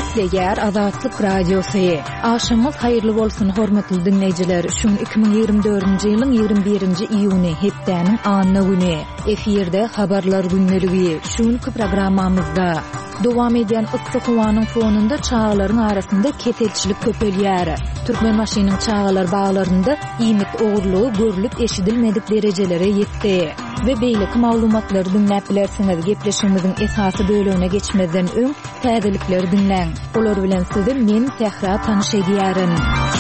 Esleger Azatlyk Radiosu. Aşamyz hayrly bolsun hormatly dinleyijiler. Şun 2024-nji ýylyň 21-nji iýuny hepdäniň anyny güni. Eferde habarlar günneligi. Şunkı programmamyzda dowam eden ıssy howanyň fonunda çağlaryň arasynda ketelçilik köpelýär. Türkmenmaşynyň çağlar bağlarynda iýmit ogurlugy görülip eşidilmedik derejelere ýetdi. Ve beýleki maglumatlary dinläp bilersiňiz. Gepleşigimiziň esasy bölügine geçmeden öň täzelikleri dinläň. Olar bilen sizi men Tehra tanyş edýärin.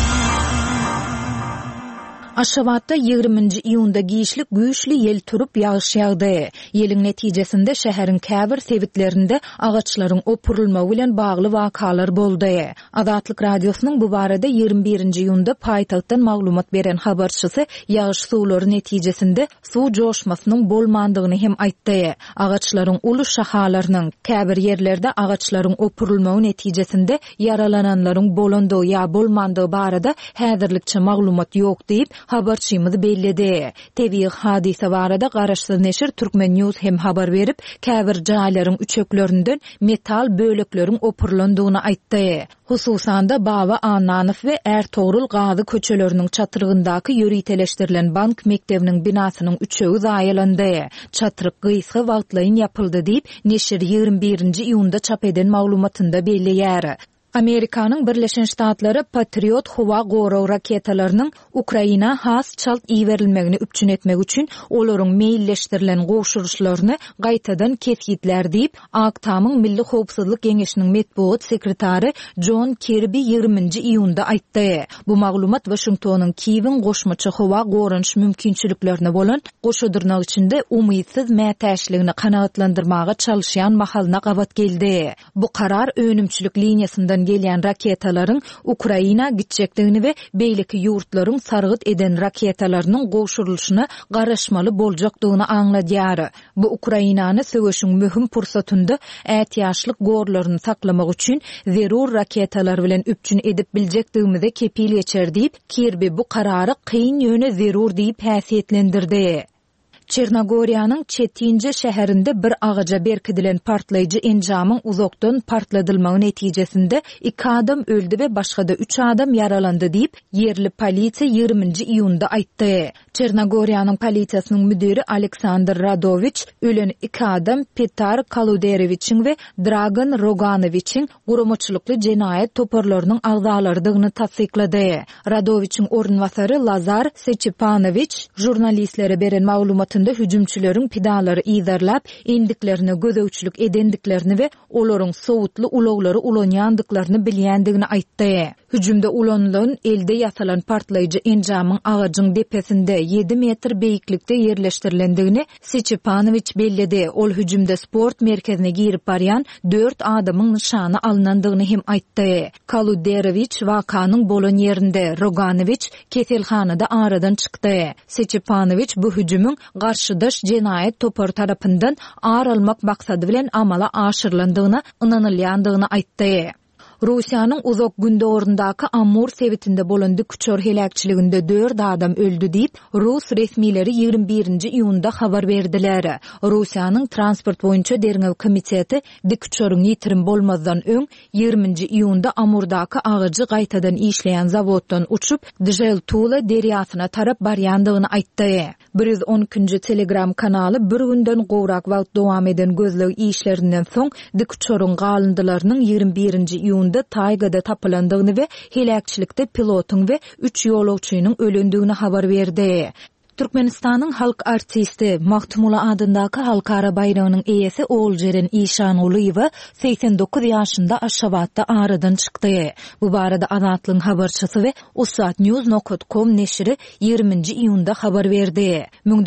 Aşgabatda 20-nji iýunda giýişlik güýçli ýel turup ýagyş ýagdy. Ýeliň netijesinde şäheriň käbir sebitlerinde agaçlaryň opurulmagy bilen bagly wakalar boldy. Azatlyk radiosynyň bu barada 21-nji iýunda paýtagtdan maglumat beren habarçysy ýagyş suwlary netijesinde suw joşmasynyň bolmandygyny hem aýtdy. Agaçlaryň uly şahalarynyň käbir ýerlerde agaçlaryň opurulmagy netijesinde yaralananlaryň bolandygy ýa bolmandygy barada häzirlikçe maglumat ýok diýip habarçymyz belledi. Tebii hadise barada garaşsyz neşir Türkmen News hem habar berip, käbir jaýlaryň üçeklerinden metal bölekleriň opurlandygyny aýtdy. Hususanda Baba Ananow we Ertuğrul Gazy köçeleriniň çatyrygyndaky ýöriteleşdirilen bank mektebiniň binasynyň üçegi zaýalandy. Çatyryk gysga wagtlaryň ýapyldy diýip neşir 21-nji iýunda çap eden maglumatynda belleýär. Amerikanyň Birleşen Ştatlary Patriot howa goraw raketalarynyň Ukraina has çalt iýerilmegini üpçün etmek üçin olaryň meýilleşdirilen gowşuruşlaryny gaýtadan kesgitler diýip Aktamyň Milli Howpsuzlyk Geňeşiniň medpuat sekretary John Kirby 20-nji iýunda aýtdy. Bu maglumat Washingtonyň Kiýewiň goşmaçy howa goranç mümkinçiliklerine bolan goşudurnak içinde umydysyz mätäşligini kanagatlandyrmaga çalışýan mahalyna gabat geldi. Bu karar önümçilik liniýasyndan gelýän raketalaryň Ukraina gitjekdigini we beýleki ýurtlaryň sargyt eden raketalarynyň gowşurulşyna garaşmaly boljakdygyny aňladýar. Bu Ukrainany söwüşiň möhüm pursatynda ätýaşlyk gorlaryny saklamak üçin zerur raketalar bilen üpçün edip biljekdigimize kepil geçer diýip Kirby bu karary kyn ýöne zerur diýip häsiýetlendirdi. Çernogoriýanyň Çetinje şäherinde bir agaja berkidilen partlaýjy enjamyň uzakdan partladylmagy netijesinde 2 adam öldü we başga da 3 adam yaralandy diýip yerli polisiýa 20-nji iýunda aýtdy. Çernogoriýanyň polisiýasynyň müdiri Aleksandr Radovich ölen 2 adam Petar Kaludereviçiň we Dragan Roganoviçiň guramaçylykly jenaýet toparlarynyň agzalardygyny tasdiklady. Radoviçiň ornwasary Lazar Secipanoviç jurnalistlere beren maglumaty hüjümçüleriň pidalary iýdarlap, endiklerini gözegçilik edendiklerini we olaryň sowutly uloglary ulanýandyklaryny bilýändigini aýtdy. Hüjümde ulanılan elde ýasalan partlaýjy enjamyň agajyň depesinde 7 metr beýiklikde ýerleşdirilendigini Secipanoviç belledi. Ol hüjümde sport merkezine girip barýan 4 adamyň nyşany alınandygyny hem aýtdy. Kaludereviç wakanyň bolan ýerinde, Roganoviç keselhanada aradan çykdy. Secipanoviç bu hüjümüň garşydaş jenaýet topar tarapyndan ağır almak maksady bilen amala aşyrlandygyna ynanylýandygyny aýtdy. Russiýanyň uzak gündoğrundaky Amur sebitinde bolan dikçör helakçyliginde 4 adam öldü diýip Rus resmileri 21-nji iýunda habar berdiler. Russiýanyň transport boýunça derňew komiteti dikçörüň ýitirim bolmazdan öň 20-nji iýunda Amurdaky agajy gaýtadan işleýän zawoddan uçup Djel Tula derýasyna tarap barýandygyny aýtdy. 112-nji telegram kanaly bir günden gowrak wagt dowam eden gözleg işlerinden soň dikçörüň galyndylarynyň 21-nji iýunda taýgada tapylandygyny we helakçylikde pilotyň we 3 ýolagçynyň ölendigini habar berdi. Türkmenistanyň halk artisti Mahtumula adyndaky halkara baýramynyň eýesi Oğuljeren Işanoğluýewa 89 ýaşynda Aşgabatda aradan çykdy. Bu barada Azatlyň habarçysy we usatnews.com neşri 20-nji iýunda habar berdi.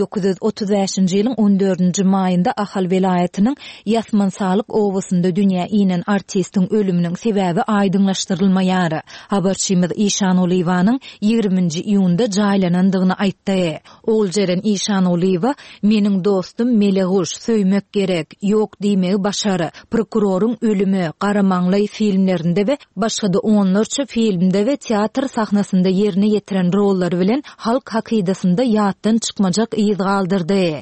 1935-nji ýylyň 14-nji maýynda Ahal welaýatynyň Ýasmansalyk owasynda dünýä inen artistiň ölüminiň sebäbi aýdynlaşdyrylmaýar. Habarçymyz Işanoğluýewanyň 20-nji iýunda jaýlanandygyny aýtdy. Oğuljeren Işanoğluýewa meniň dostum Meleguş söýmek gerek, ýok diýmegi başary. Prokuroruň ölümi, Garamaňly filmlerinde we başga da onlarça filmde we teatr sahnasynda ýerine ýetiren rollary bilen halk hakydasynda ýatdan çykmajak ýyz galdyrdy.